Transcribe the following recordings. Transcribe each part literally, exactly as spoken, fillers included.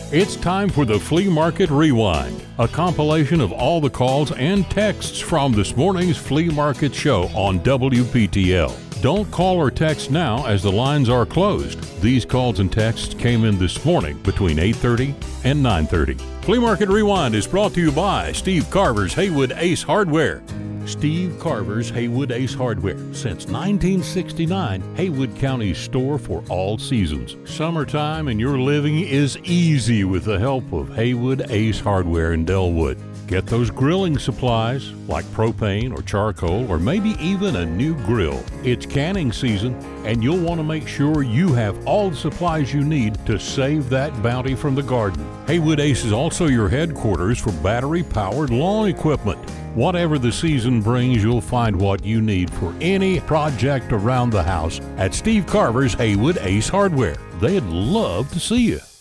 It's time for the Flea Market Rewind, a compilation of all the calls and texts from this morning's Flea Market show on W P T L. Don't call or text now as the lines are closed. These calls and texts came in this morning between eight thirty and nine thirty. Flea Market Rewind is brought to you by Steve Carver's Haywood Ace Hardware. Steve Carver's Haywood Ace Hardware. Since nineteen sixty-nine, Haywood County's store for all seasons. Summertime and your living is easy with the help of Haywood Ace Hardware in Delwood. Get those grilling supplies like propane or charcoal or maybe even a new grill. It's canning season and you'll want to make sure you have all the supplies you need to save that bounty from the garden. Haywood Ace is also your headquarters for battery-powered lawn equipment. Whatever the season brings, you'll find what you need for any project around the house at Steve Carver's Haywood Ace Hardware. They'd love to see you.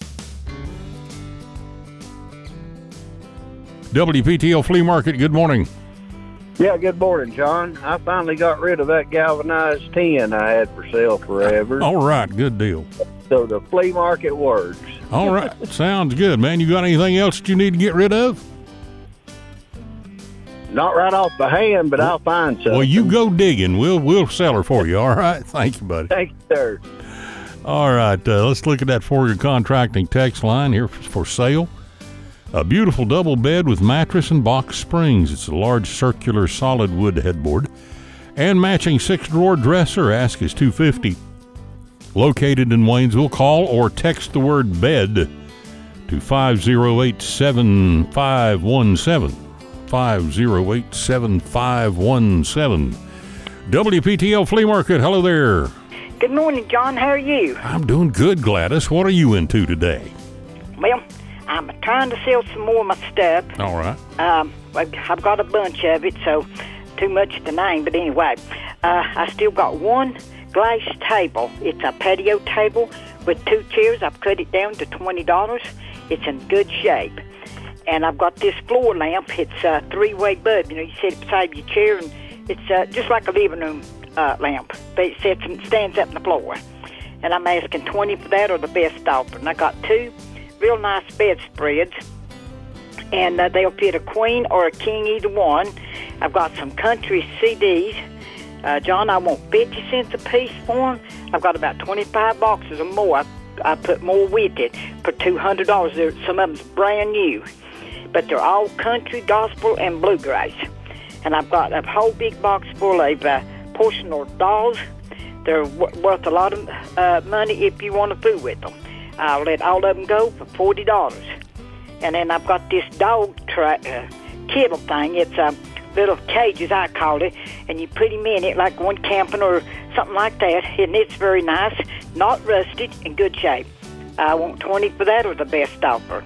W P T L Flea Market, good morning. Yeah, good morning, John. I finally got rid of that galvanized tin I had for sale forever. All right, good deal. So the flea market works. All right, sounds good, man. You got anything else that you need to get rid of? Not right off the hand, but I'll find something. Well, you go digging. We'll we'll sell her for you, all right? Thank you, buddy. Thank you, sir. All right, uh, let's look at that Forger Contracting text line here for sale. A beautiful double bed with mattress and box springs. It's a large circular solid wood headboard. And matching six-drawer dresser. Ask is two hundred fifty dollars. Located in Waynesville. Call or text the word bed to five oh eight, seven five one seven. five oh eight, seven five one seven. W P T L Flea Market, hello there. Good morning, John. How are you? I'm doing good, Gladys. What are you into today? Well, I'm trying to sell some more of my stuff. All right. Um, I've I've got a bunch of it, so too much to name. But anyway, uh, I still got one glass table. It's a patio table with two chairs. I've cut it down to twenty dollars. It's in good shape. And I've got this floor lamp. It's a three-way bulb. You know, you sit it beside your chair, and it's uh, just like a living room uh, lamp. But it sits and stands up on the floor. And I'm asking twenty for that or the best offer. And I got two real nice bedspreads, and uh, they'll fit a queen or a king, either one. I've got some country C Ds. Uh, John, I want fifty cents a piece for them. I've got about twenty-five boxes or more. I, I put more with it for two hundred dollars. They're, some of them's brand new, but they're all country, gospel, and bluegrass. And I've got a whole big box full of uh, portion or dolls. They're w- worth a lot of uh, money if you want to fool with them. I'll let all of them go for forty dollars. And then I've got this dog tra- uh, kibble thing. It's a uh, little cages, I call it, and you put him in it like one camping or something like that, and it's very nice, not rusted, in good shape. I want twenty for that or the best offer.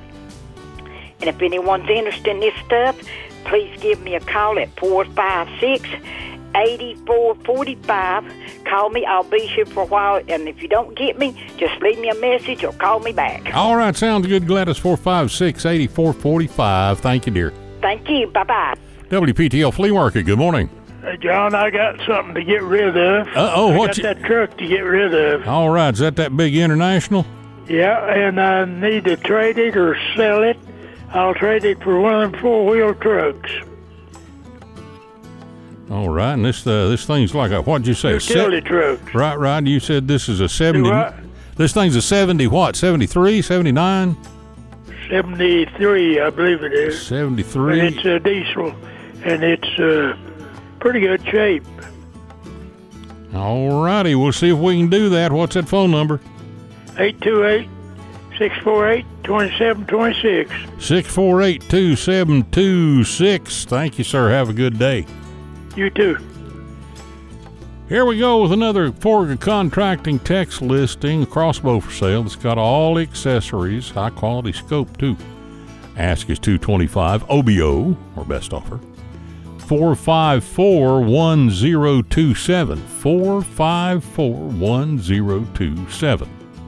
And if anyone's interested in this stuff, please give me a call at four five six, eight four four five. Call me. I'll be here for a while. And if you don't get me, just leave me a message or call me back. All right. Sounds good, Gladys. four five six, eight four four five. Thank you, dear. Thank you. Bye-bye. W P T L Flea Market, good morning. Hey, John, I got something to get rid of. Uh-oh, I what's got that truck to get rid of. All right. Is that that big International? Yeah, and I need to trade it or sell it. I'll trade it for one of them four-wheel trucks. All right, and this uh, this thing's like a, what'd you say? Utility Se- trucks. Right, right. You said this is a seventy. What? This thing's a seventy what? seventy-three, seventy-nine? seventy-three, I believe it is. seventy-three. And it's a diesel, and it's uh, pretty good shape. All righty, we'll see if we can do that. What's that phone number? eight two eight, six four eight, two seven two six. six four eight, two seven two six. Thank you, sir. Have a good day. You too. Here we go with another Forger Contracting text listing. A crossbow for sale. It's got all accessories. High quality scope, too. Ask is two hundred twenty-five dollars. O B O, or best offer. four five four, one zero two seven. four five four, one zero two seven.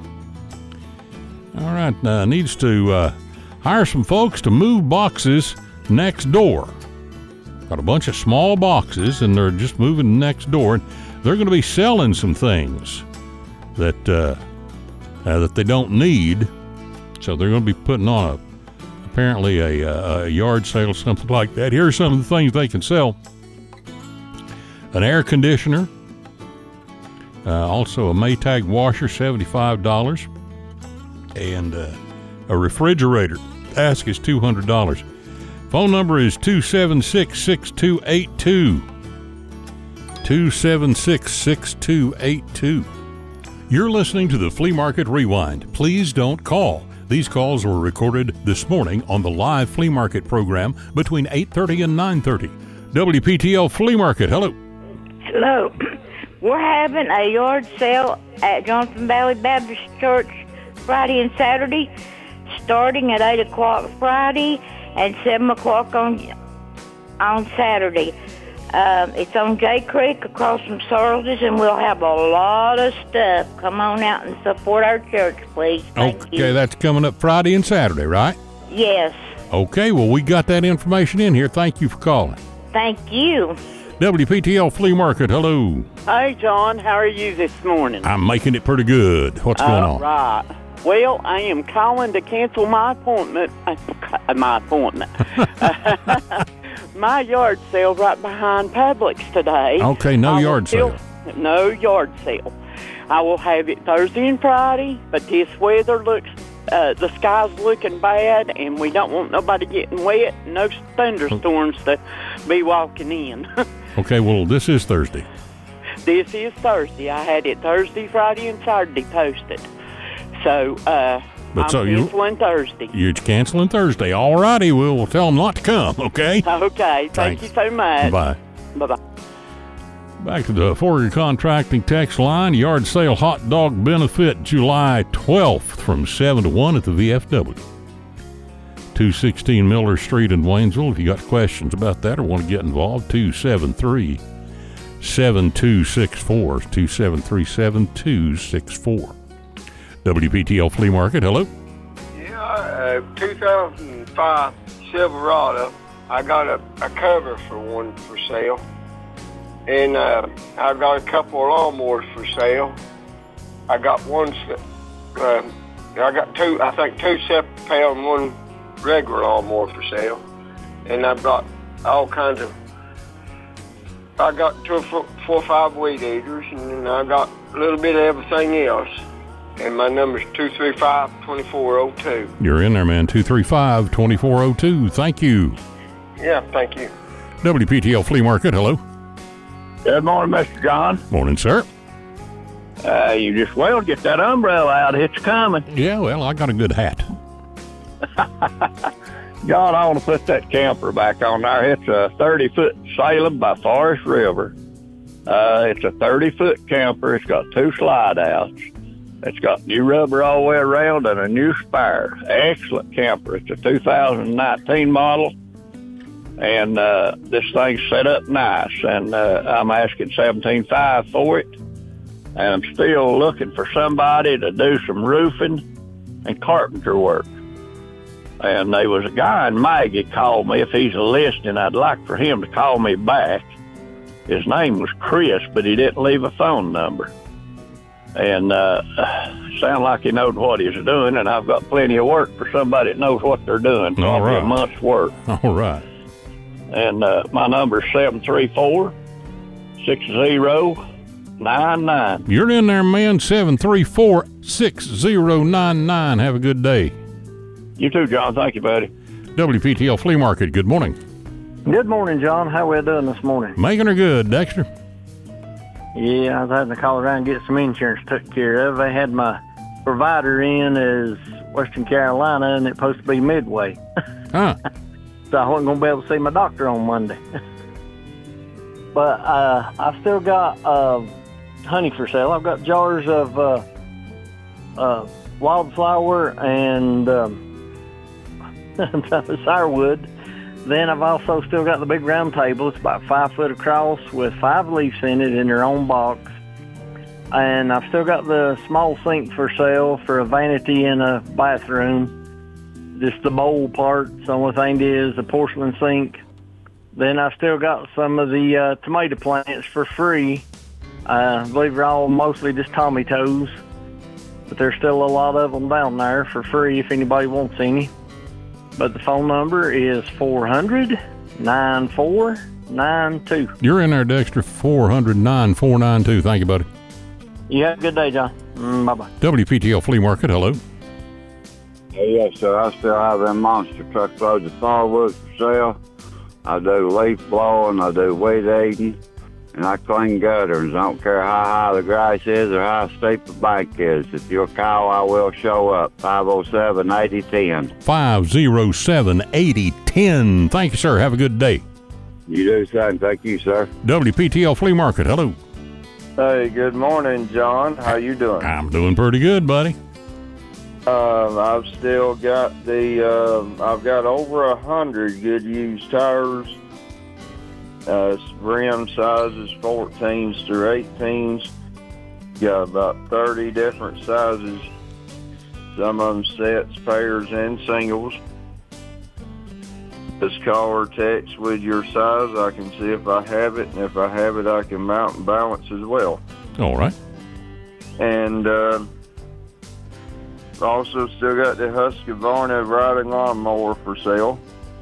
All right, uh, needs to uh, hire some folks to move boxes next door. Got a bunch of small boxes, and they're just moving next door. They're going to be selling some things that uh, uh, that they don't need. So they're going to be putting on a apparently a, a yard sale or something like that. Here are some of the things they can sell. An air conditioner. Uh, also a Maytag washer, seventy-five dollars. And uh, a refrigerator. Ask is two hundred dollars. Phone number is two seven six, six two eight two. two seven six, six two eight two. You're listening to the Flea Market Rewind. Please don't call. These calls were recorded this morning on the live flea market program between eight thirty and nine thirty. W P T L Flea Market, hello. Hello. We're having a yard sale at Johnson Valley Baptist Church Friday and Saturday, starting at eight o'clock Friday and seven o'clock on on Saturday. Um, it's on Jay Creek across from Searles, and we'll have a lot of stuff. Come on out and support our church, please. Thank okay, you. That's coming up Friday and Saturday, right? Yes. Okay, well, we got that information in here. Thank you for calling. Thank you. W P T L Flea Market, hello. Hey, John, how are you this morning? I'm making it pretty good. What's going All on? right. Well, I am calling to cancel my appointment. Uh, my appointment. My yard sale right behind Publix today. Okay, no I yard still, sale. No yard sale. I will have it Thursday and Friday, but this weather looks, uh, the sky's looking bad, and we don't want nobody getting wet, no thunderstorms to be walking in. Okay, well, this is Thursday. This is Thursday. I had it Thursday, Friday, and Saturday posted. So, uh, But I'm so you- canceling Thursday. You're canceling Thursday. All righty, we'll, we'll tell them not to come, okay? Okay, thank Thanks. you so much. Bye. Bye-bye. Back to the Forger Contracting text line. Yard sale hot dog benefit July twelfth from seven to one at the V F W. two sixteen Miller Street in Waynesville. If you got questions about that or want to get involved, two seven three, seven two six four. two seven three, seven two six four. W P T L Flea Market, hello. Yeah, uh, two thousand five Silverado. I got a, a cover for one for sale. And uh, I got a couple of lawnmowers for sale. I got one, uh, I got two, I think two separate pound and one regular lawnmower for sale. And I've got all kinds of, I got two, four, four or five weed eaters, and then I got a little bit of everything else. And my number's two three five, two four zero two. You're in there, man. two three five, two four zero two. Thank you. Yeah, thank you. W P T L Flea Market, hello. Good morning, Mister John. Morning, sir. Uh, you just well get that umbrella out. It's coming. Yeah, well, I got a good hat. John, I want to put that camper back on there. It's a thirty-foot Salem by Forest River. Uh, it's a thirty-foot camper. It's got two slide-outs. It's got new rubber all the way around and a new spare. Excellent camper. It's a two thousand nineteen model. And uh, this thing's set up nice. And uh, I'm asking seventeen five for it. And I'm still looking for somebody to do some roofing and carpenter work. And there was a guy in Maggie called me. If he's listening, I'd like for him to call me back. His name was Chris, but he didn't leave a phone number. And uh, sound like he knows what he's doing, and I've got plenty of work for somebody that knows what they're doing. All Probably right. a month's work. All right. And uh, my number's seven three four, six zero nine nine. You're in there, man. seven three four, six zero nine nine. Have a good day. You too, John. Thank you, buddy. W P T L Flea Market, good morning. Good morning, John. How we doing this morning? Making her good, Dexter. Yeah, I was having to call around and get some insurance took care of. They had my provider in as Western Carolina, and it's supposed to be Midway. Huh. So I wasn't going to be able to see my doctor on Monday. But uh, I've still got uh, honey for sale. I've got jars of uh, uh, wildflower and um, sourwood. Then I've also still got the big round table. It's about five foot across with five leaves in it in their own box. And I've still got the small sink for sale for a vanity in a bathroom. Just the bowl part. The only thing is the porcelain sink. Then I've still got some of the uh, tomato plants for free. Uh, I believe they're all mostly just Tommy Toes. but there's still a lot of them down there for free if anybody wants any. But the phone number is four hundred, nine four nine two. You're in there, Dexter. four hundred, nine four nine two. Thank you, buddy. You have a good day, John. Mm, bye-bye. W P T L Flea Market, hello. Yes, sir. I still have them monster truckloads of firewood for sale. I do leaf blowing, I do weed eating, and I clean gutters. I don't care how high the grass is or how steep the bank is. If you'll call, I will show up. five oh seven, eighty ten. five oh seven, eighty ten. Thank you, sir. Have a good day. You do the same. Thank you, sir. W P T L Flea Market, hello. Hey, good morning, John. How you doing? I'm doing pretty good, buddy. Um, I've still got the, um, I've got over a hundred good used tires. Uh, rim sizes fourteens through eighteens. Got about thirty different sizes. Some of them sets, pairs, and singles. Just call or text with your size. I can see if I have it, and if I have it, I can mount and balance as well. All right. And uh, also still got the Husqvarna riding lawnmower for sale.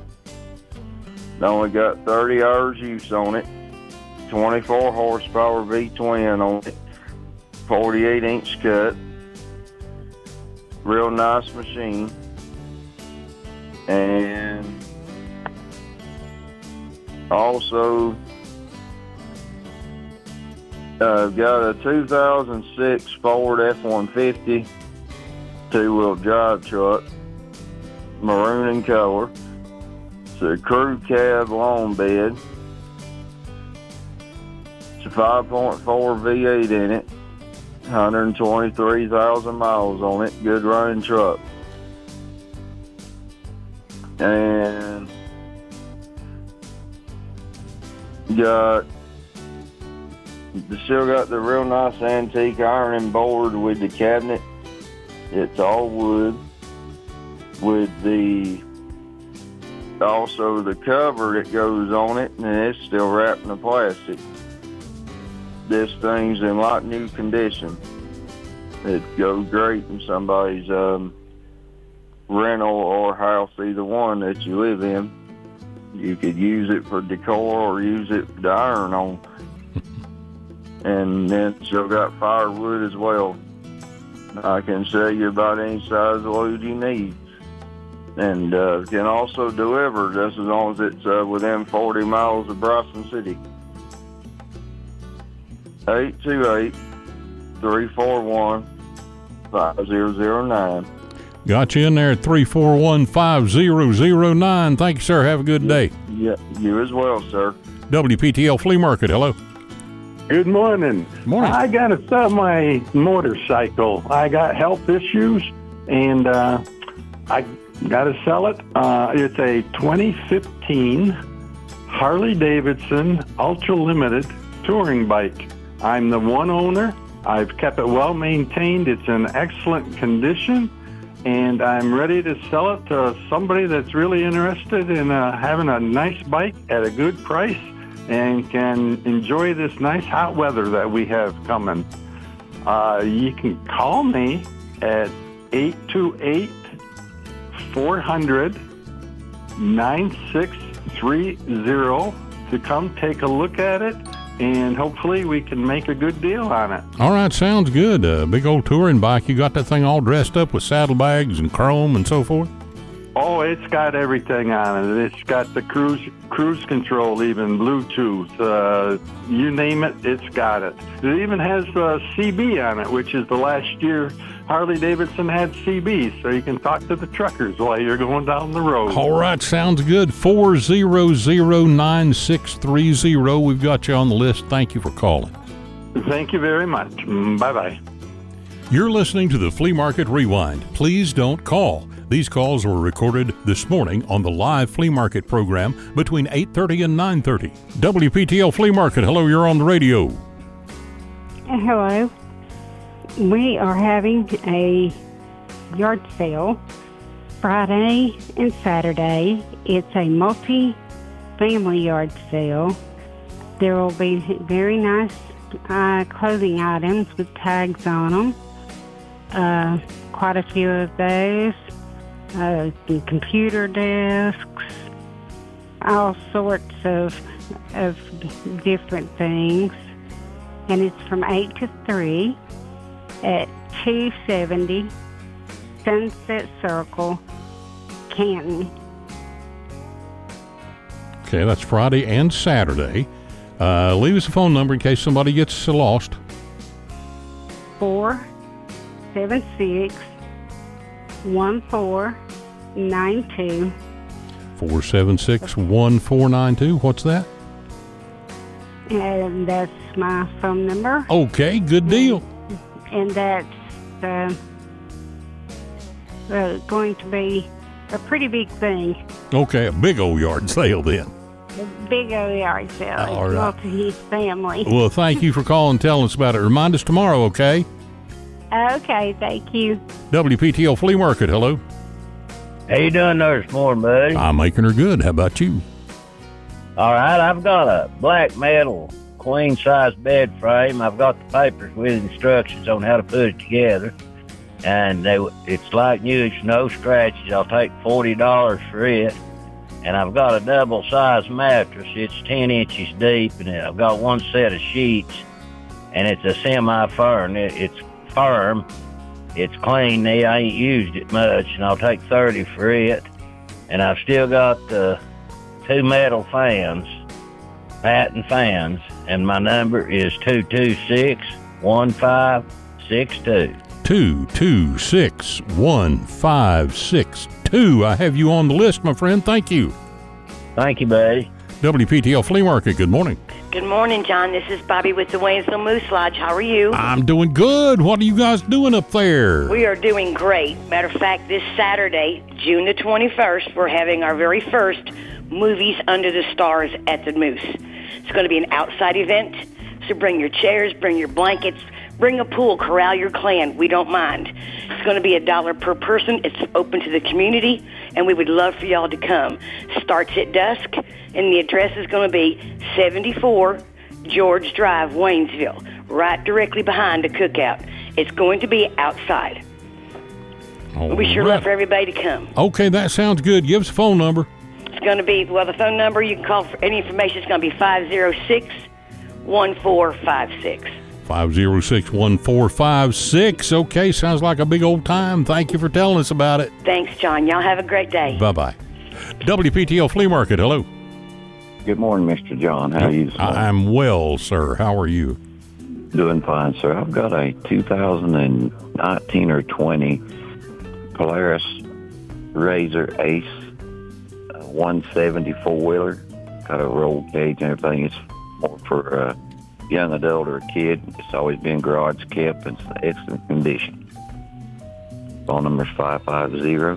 Only got thirty hours use on it. twenty-four horsepower V-twin on it. forty-eight inch cut. Real nice machine. And also, uh, I've got a two thousand six Ford F one fifty two-wheel drive truck, maroon in color. It's a crew cab long bed. It's a five point four V eight in it, one hundred twenty-three thousand miles on it, good running truck. And got, still got the real nice antique ironing board with the cabinet. It's all wood with the, also the cover that goes on it, and it's still wrapped in the plastic. This thing's in like new condition. It goes great in somebody's um, rental or house, either one that you live in. You could use it for decor or use it to iron on. And then still got firewood as well. I can sell you about any size load you need. And uh, can also deliver just as long as it's uh, within forty miles of Bryson City. eight two eight, three four one, five zero zero nine. Got you in there at three four one, five zero zero nine. Thank you, sir. Have a good day. Yeah, you as well, sir. W P T L Flea Market, hello. Good morning. Morning. I got to sell my motorcycle. I got health issues, and uh, I got to sell it. Uh, it's a twenty fifteen Harley Davidson Ultra Limited touring bike. I'm the one owner. I've kept it well maintained. It's in excellent condition, and I'm ready to sell it to somebody that's really interested in uh, having a nice bike at a good price and can enjoy this nice hot weather that we have coming. Uh, you can call me at eight two eight, four hundred, nine six three zero to come take a look at it, and hopefully we can make a good deal on it. All right, sounds good. A uh, big old touring bike. You got that thing all dressed up with saddlebags and chrome and so forth? Oh, it's got everything on it. It's got the cruise cruise control, even Bluetooth. Uh, you name it, it's got it. It even has uh, C B on it, which is the last year Harley Davidson had C B, so you can talk to the truckers while you're going down the road. All right, sounds good. four zero zero, nine six three zero. We've got you on the list. Thank you for calling. Thank you very much. Bye-bye. You're listening to the Flea Market Rewind. Please don't call. These calls were recorded this morning on the live flea market program between eight thirty and nine thirty. W P T L Flea Market, hello, you're on the radio. Hello. We are having a yard sale Friday and Saturday. It's a multi-family yard sale. There will be very nice uh, clothing items with tags on them. uh, quite a few of those. Uh, computer desks, all sorts of of different things. And it's from eight to three at two seventy Sunset Circle, Canton. Okay, that's Friday and Saturday. Uh, leave us a phone number in case somebody gets lost. four seven six, one four nine two. four seven six, one four nine two. What's that? And that's my phone number. Okay, good deal. And that's uh, uh, going to be a pretty big thing. Okay, a big old yard sale then. A big old yard sale. All right. Multi family. Well, thank you for calling and telling us about it. Remind us tomorrow, okay? Okay, thank you. W P T L Flea Market, hello. How you doing there this morning, buddy? I'm making her good. How about you? All right, I've got a black metal queen size bed frame. I've got the papers with instructions on how to put it together. And they, it's like new, it's no scratches. I'll take forty dollars for it. And I've got a double size mattress. It's ten inches deep, and I've got one set of sheets, and it's a semi-firm. It, it's firm. It's clean. I ain't used it much, and I'll take thirty for it. And I've still got the two metal fans, patent fans, and my number is two two six, one five six two. two two six, one five six two. I have you on the list, my friend. Thank you. Thank you, buddy. W P T L Flea Market, good morning. Good morning, John. This is Bobby with the Waynesville Moose Lodge. How are you? I'm doing good. What are you guys doing up there? We are doing great. Matter of fact, this Saturday, June the twenty-first, we're having our very first Movies Under the Stars at the Moose. It's going to be an outside event, so bring your chairs, bring your blankets, bring a pool, corral your clan. We don't mind. It's going to be a dollar per person. It's open to the community, and we would love for y'all to come. Starts at dusk, and the address is going to be seventy-four George Drive, Waynesville, right directly behind the cookout. It's going to be outside. All we sure right. love for everybody to come. Okay, that sounds good. Give us a phone number. It's going to be, well, the phone number you can call for any information is going to be five oh six, one four five six. five oh six, one four five six. Okay, sounds like a big old time. Thank you for telling us about it. Thanks, John. Y'all have a great day. Bye-bye. W P T L Flea Market, hello. Good morning, Mister John. How are you this morning? I'm well, sir. How are you? Doing fine, sir. I've got a two thousand nineteen or twenty Polaris Razor Ace uh, one seventy four-wheeler. Got a roll cage and everything. It's more for a uh, young adult or a kid. It's always been garage kept and it's in excellent condition. Phone number is five five zero,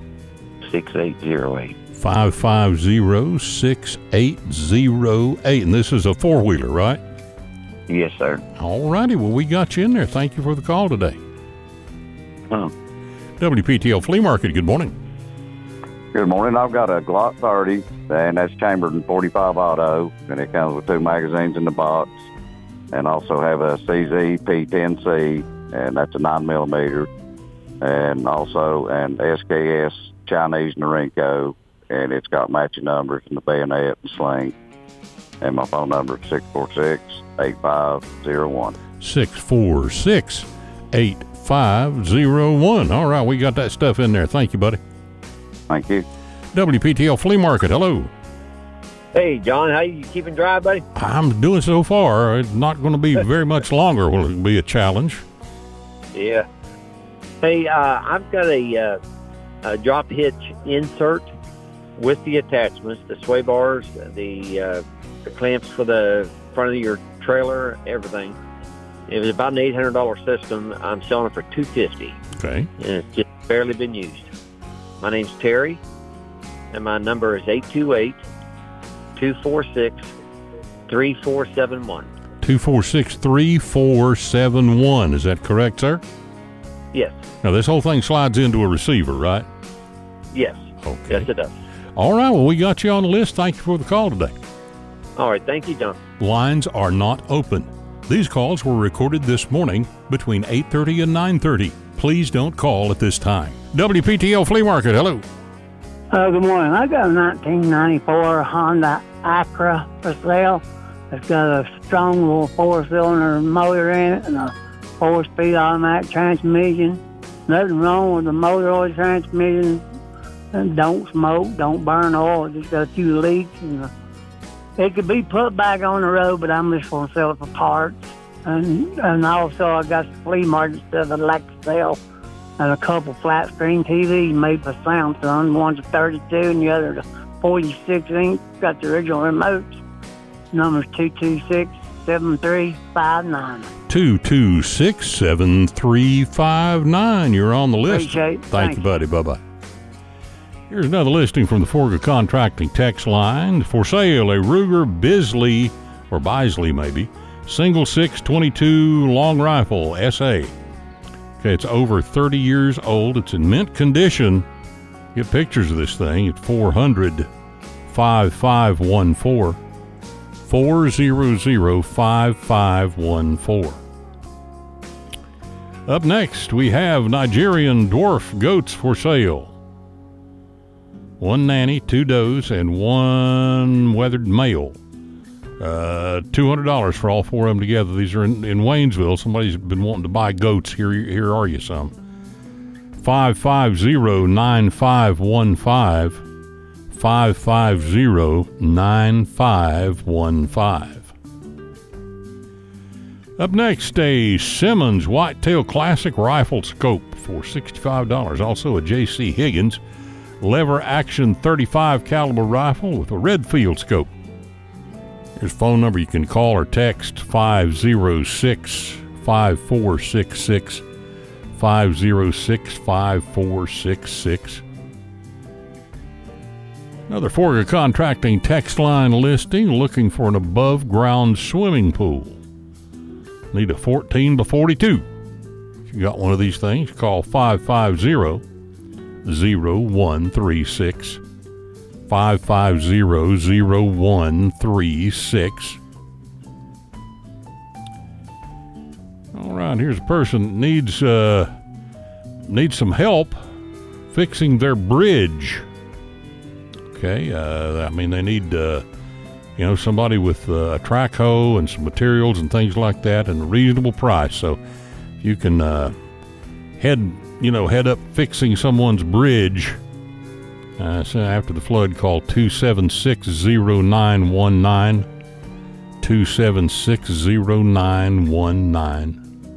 six eight zero eight. five five zero, six eight zero eight. And this is a four-wheeler, right? Yes, sir. All righty. Well, we got you in there. Thank you for the call today. Oh. W P T L Flea Market, good morning. Good morning. I've got a Glock thirty, and that's chambered in forty-five auto, and it comes with two magazines in the box, and also have a C Z P ten C, and that's a nine millimeter, and also an S K S Chinese Norinco, and it's got matching numbers in the bayonet and sling. And my phone number is six four six, eight five zero one. six four six, eight five zero one. All right, we got that stuff in there. Thank you, buddy. Thank you. W P T L Flea Market, hello. Hey, John, how you keeping dry, buddy? I'm doing so far. It's not going to be very much longer. Will it be a challenge? Yeah. Hey, uh, I've got a, uh, a drop hitch insert with the attachments, the sway bars, the, uh, the clamps for the front of your trailer, everything. It was about an eight hundred dollars system. I'm selling it for two hundred fifty dollars. Okay. And it's just barely been used. My name's Terry, and my number is eight two eight, two four six, three four seven one. two four six, three four seven one. Is that correct, sir? Yes. Now, this whole thing slides into a receiver, right? Yes. Okay. Yes, it does. All right. Well, we got you on the list. Thank you for the call today. All right. Thank you, John. Lines are not open. These calls were recorded this morning between eight thirty and nine thirty. please don't call at this time. W P T L Flea Market, hello. Uh, good morning. I got a nineteen ninety-four Honda Acura for sale. It's got a strong little four-cylinder motor in it and a four-speed automatic transmission. Nothing wrong with the motor or the transmission. And don't smoke, don't burn oil. It just got a few leaks. And uh, it could be put back on the road, but I'm just going to sell it for parts. And and also I got the flea market stuff I'd like to sell. And a couple flat screen T Vs made for Samsung. One's a thirty-two and the other's a forty-six inch. Got the original remotes. Number's two two six, seven three five nine. two two six, seven three five nine. You're on the list. Appreciate it. Thank, Thank you, buddy. Bye-bye. Here's another listing from the Forga Contracting text line. For sale, a Ruger Bisley, or Bisley maybe, single six twenty-two long rifle, S A. Okay, it's over thirty years old. It's in mint condition. Get pictures of this thing at four hundred, five five one four. four hundred, five five one four. Up next, we have Nigerian dwarf goats for sale. One nanny, two does, and one weathered male. Uh, two hundred dollars for all four of them together. These are in, in Waynesville. Somebody's been wanting to buy goats. Here, here are you some. five five zero, nine five one five. five five zero, nine five one five. Up next, a Simmons Whitetail Classic Rifle Scope for sixty-five dollars. Also a J C Higgins lever action thirty-five caliber rifle with a Redfield scope. Here's a phone number you can call or text five oh six, five four six six, five oh six, five four six six. Another Forga Contracting text line listing, looking for an above-ground swimming pool. Need a fourteen by forty-two. If you got one of these things, call five five zero, zero one three six. five five zero, zero one three six. All right, here's a person that needs, uh, needs some help fixing their bridge. Okay, uh, I mean, they need, uh, you know, somebody with uh, a track hoe and some materials and things like that and a reasonable price. So you can uh, head, you know, head up fixing someone's bridge. Uh, so after the flood, call two seven six, zero nine one nine, two seven six, zero nine one nine.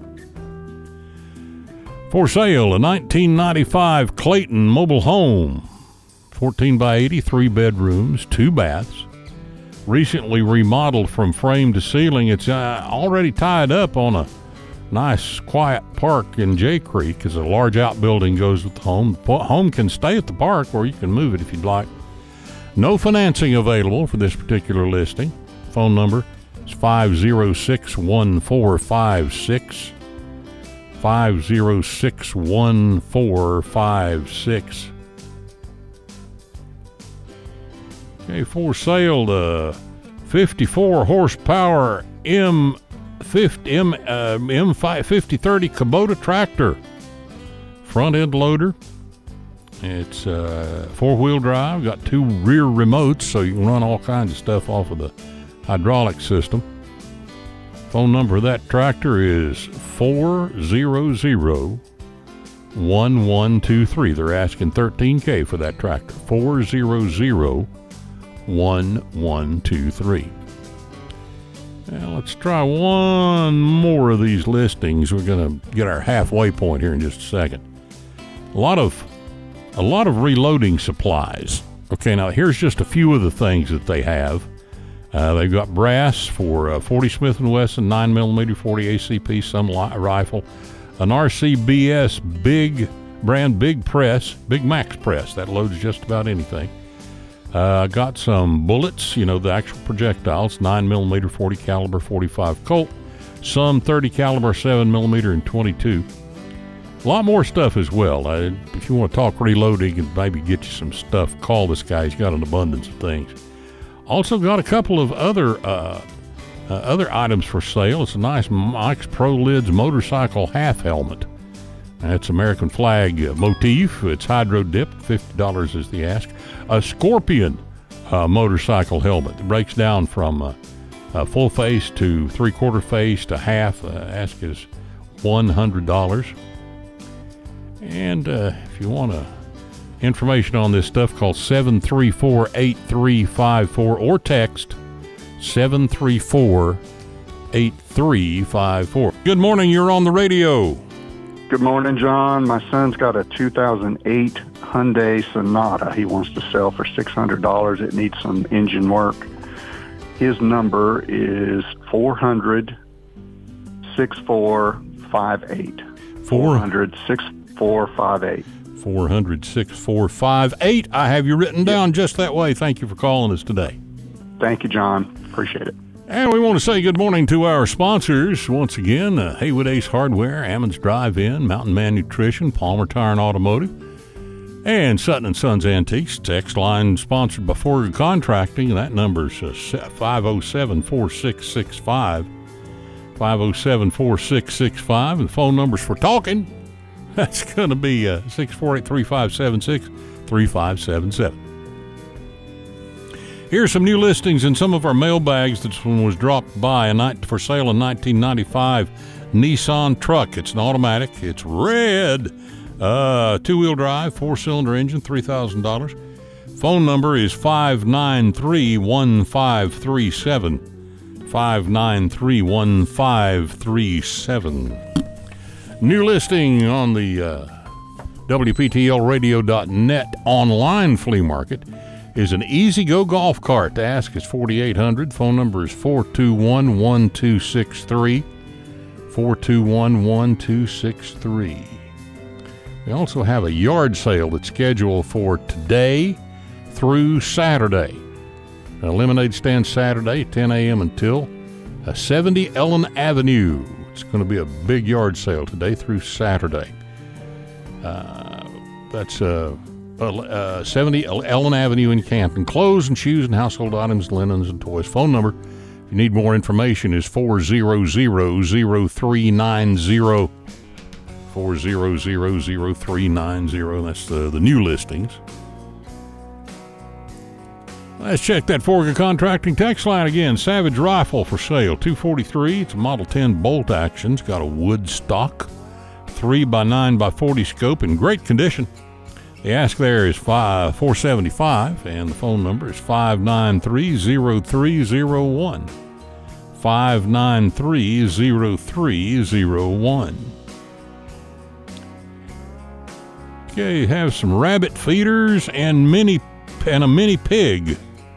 For sale, a nineteen ninety-five Clayton mobile home. fourteen by eighty, three bedrooms, two baths. Recently remodeled from frame to ceiling. It's uh, already tied up on a nice quiet park in Jay Creek as a large outbuilding goes with the home. The home can stay at the park or you can move it if you'd like. No financing available for this particular listing. Phone number is five oh six, one four five six. five oh six, one four five six. Okay, for sale, the fifty-four horsepower M fifty M uh, M fifty thirty Kubota tractor, front end loader. It's uh, four wheel drive, got two rear remotes, so you can run all kinds of stuff off of the hydraulic system. Phone number of that tractor is four hundred, one one two three. They're asking thirteen K for that tractor. four hundred, one one two three. Now let's try one more of these listings. We're going to get our halfway point here in just a second. A lot of a lot of reloading supplies. Okay, now here's just a few of the things that they have. Uh, they've got brass for uh, forty Smith and Wesson nine millimeter forty A C P some li- rifle, an R C B S big brand big press, Big Max press that loads just about anything. Uh, got some bullets, you know, the actual projectiles, nine millimeter, forty caliber, forty-five Colt, some thirty caliber, seven millimeter, and twenty-two. A lot more stuff as well. Uh, if you want to talk reloading and maybe get you some stuff, call this guy. He's got an abundance of things. Also got a couple of other uh, uh, other items for sale. It's a nice Mike's Pro Lids motorcycle half helmet. That's American flag uh, motif. It's hydro dipped. fifty dollars is the ask. A Scorpion uh, motorcycle helmet that breaks down from uh, uh, full face to three-quarter face to half. Uh, ask is one hundred dollars. And uh, if you want uh, information on this stuff, call seven three four, eight three five four or text seven three four, eight three five four. Good morning, you're on the radio. Good morning, John. My son's got a two thousand eight Hyundai Sonata he wants to sell for six hundred dollars. It needs some engine work. His number is four hundred, six four five eight. four hundred, six four five eight. four hundred, six four five eight. I have you written down just that way. Thank you for calling us today. Thank you, John. Appreciate it. And we want to say good morning to our sponsors. Once again, uh, Haywood Ace Hardware, Ammons Drive-In, Mountain Man Nutrition, Palmer Tire and Automotive, and Sutton and Sons Antiques. Text line sponsored by Forger Contracting. That number's uh, five oh seven, four six six five. five oh seven, four six six five. And the phone numbers for talking, that's going to be uh, six four eight, three five seven six, three five seven seven. Here's some new listings in some of our mailbags. This one was dropped by a night for sale in nineteen ninety-five Nissan truck. It's an automatic. It's red. Uh, two-wheel drive, four-cylinder engine, three thousand dollars. Phone number is five nine three, one five three seven. five nine three, one five three seven. New listing on the uh, W P T L radio dot net online flea market is an E-Z-Go golf cart. The ask is forty-eight hundred dollars. Phone number is four two one, one two six three. four two one, one two six three. We also have a yard sale that's scheduled for today through Saturday. A lemonade stand Saturday, ten a.m. until uh, seventy Ellen Avenue. It's going to be a big yard sale today through Saturday. Uh, that's uh, uh, seventy Ellen Avenue in Canton. Clothes and shoes and household items, linens and toys. Phone number, if you need more information, is four hundred, zero three nine zero. four hundred, zero three nine zero. That's the, the new listings. Let's check that Forger Contracting text line again. Savage rifle for sale, two forty-three. It's a Model ten bolt action. It's got a wood stock, three by nine by forty scope in great condition. The ask there is five, four seventy-five, and the phone number is five nine three, zero three zero one. five nine three, zero three zero one. Okay, have some rabbit feeders and mini and a mini pig.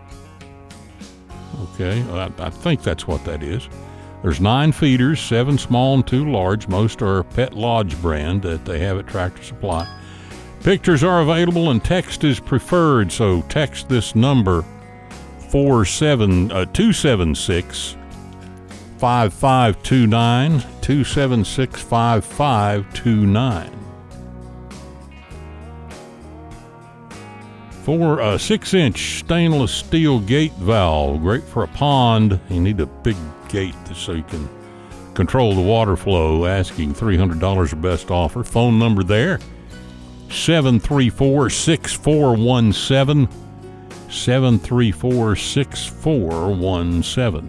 Okay, I, I think that's what that is. There's nine feeders, seven small and two large. Most are Pet Lodge brand that they have at Tractor Supply. Pictures are available and text is preferred, so text this number four seven uh, two seven six, five five two nine, two seven six, five five two nine. For a six-inch stainless steel gate valve, great for a pond. You need a big gate so you can control the water flow. Asking three hundred dollars or best offer. Phone number there, seven three four, six four one seven. seven three four, six four one seven.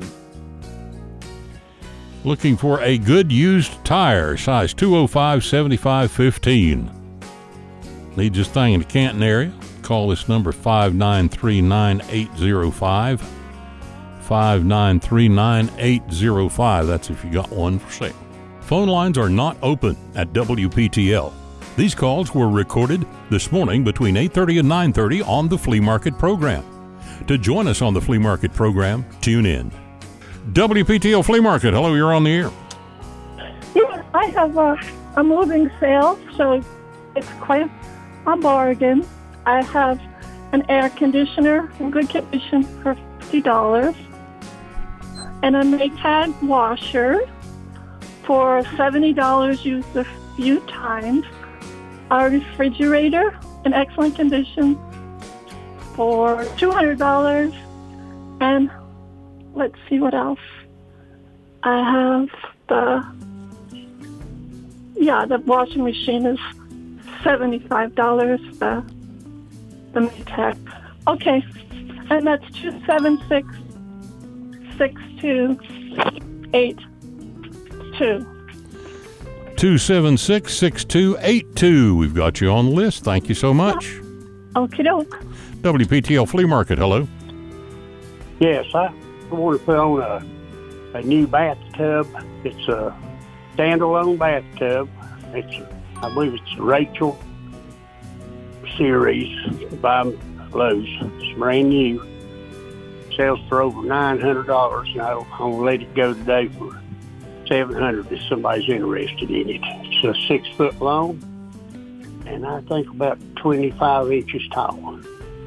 Looking for a good used tire, size two oh five, seventy-five fifteen. Needs this thing in the Canton area. Call this number five nine three, nine eight zero five. five nine three, nine eight zero five. That's if you got one for sale. Phone lines are not open at W P T L. These calls were recorded this morning between eight thirty and nine thirty on the Flea Market program. To join us on the Flea Market program, tune in. W P T L Flea Market. Hello, you're on the air. Yeah, I have a, a moving sale, so it's quite a bargain. I have an air conditioner in good condition for fifty dollars and a Maytag washer for seventy dollars used a few times. A refrigerator in excellent condition for two hundred dollars. And let's see what else. I have the yeah, the washing machine is seventy-five dollars, the, the Maytag. Okay, and that's two seven six, six two eight two. two seven six, six two eight two. We've got you on the list. Thank you so much. Okie doke. W P T L Flea Market, hello. Yes, I want to put on a, a new bathtub. It's a standalone bathtub. It's, I believe it's Rachel series by Lowe's. It's brand new. Sells for over nine hundred dollars. And I'll, I'll let it go today for seven hundred dollars if somebody's interested in it. It's a six foot long and I think about twenty-five inches tall.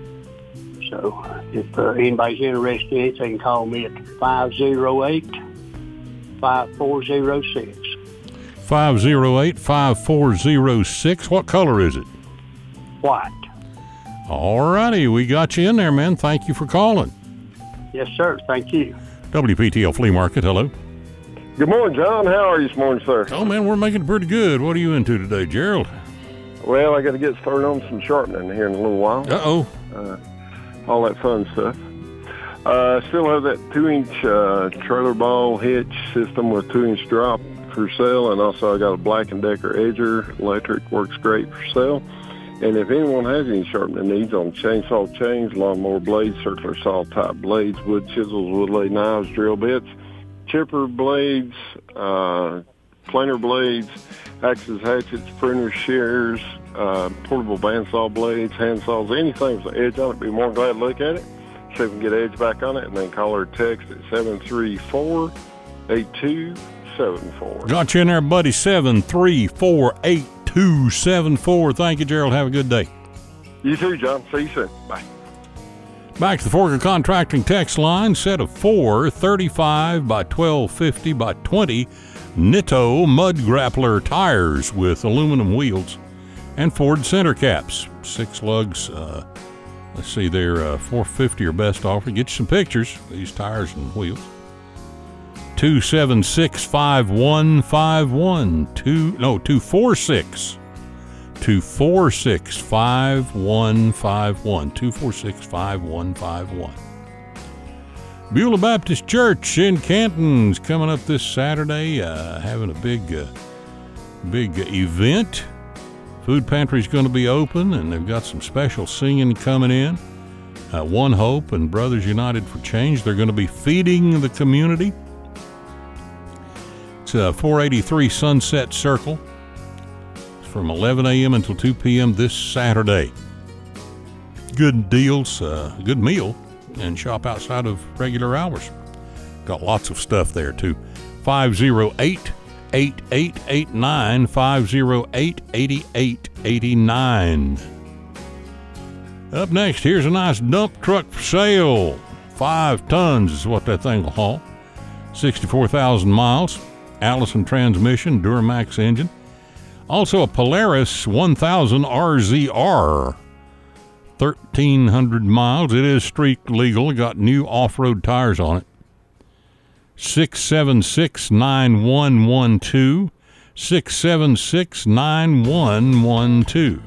So if uh, anybody's interested in it, they can call me at five oh eight, five four oh six. five oh eight, five four oh six. What color is it? White. All righty. We got you in there, man. Thank you for calling. Yes, sir. Thank you. W P T L Flea Market, hello. Good morning, John. How are you this morning, sir? Oh, man, we're making it pretty good. What are you into today, Gerald? Well, I got to get started on some sharpening here in a little while. Uh-oh. Uh, all that fun stuff. Uh, still have that two-inch uh, trailer ball hitch system with two-inch drop for sale, and also I got a Black and Decker Edger electric, works great for sale. And if anyone has any sharpening needs on chainsaw chains, lawnmower blades, circular saw type blades, wood chisels, wood lay knives, drill bits, chipper blades, uh, planer blades, axes, hatchets, pruners, shears, uh, portable bandsaw blades, hand saws, anything with an edge on it, be more than glad to look at it. See if we can get edge back on it, and then call or text at seven three four, eight two seven four. Got you in there, buddy. seven three four, eight two seven four. Thank you, Gerald. Have a good day. You too, John. See you soon. Bye. Back to the Forker Contracting text line. Set of four thirty-five by twelve fifty by twenty Nitto Mud Grappler tires with aluminum wheels and Ford center caps. Six lugs. Uh, let's see, they're uh, four fifty or best offer. Get you some pictures. These tires and wheels. Two seven six five one five one two no two four six. Two four six five one five one. Two four six five one five one. Beulah Baptist Church in Canton's coming up this Saturday, uh, having a big, uh, big event. Food pantry's going to be open, and they've got some special singing coming in. Uh, One Hope and Brothers United for Change. They're going to be feeding the community. It's uh, four eighty-three Sunset Circle. From eleven a.m. until two p.m. this Saturday. Good deals, uh, good meal, and shop outside of regular hours. Got lots of stuff there, too. five oh eight, eight eight eight nine, five oh eight, eight eight eight nine. Up next, here's a nice dump truck for sale. Five tons is what that thing will haul. sixty-four thousand miles. Allison transmission, Duramax engine. Also a Polaris one thousand R Z R, thirteen hundred miles. It is street legal. Got new off-road tires on it. six seven six, nine one one two, six seven six, nine one one two.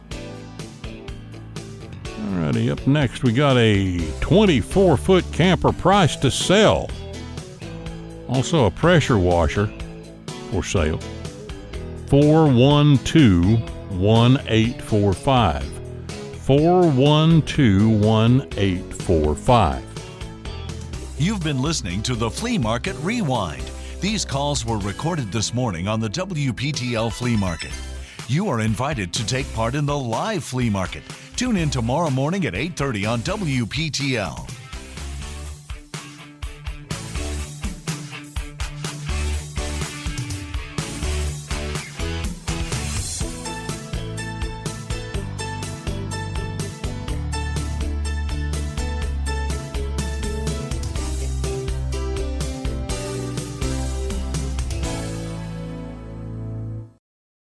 Alrighty, up next we got a twenty-four foot camper price to sell. Also a pressure washer for sale. four one two, one eight four five. four one two, one eight four five. You've been listening to the Flea Market Rewind. These calls were recorded this morning on the W P T L Flea Market. You are invited to take part in the live flea market. Tune in tomorrow morning at eight thirty on W P T L.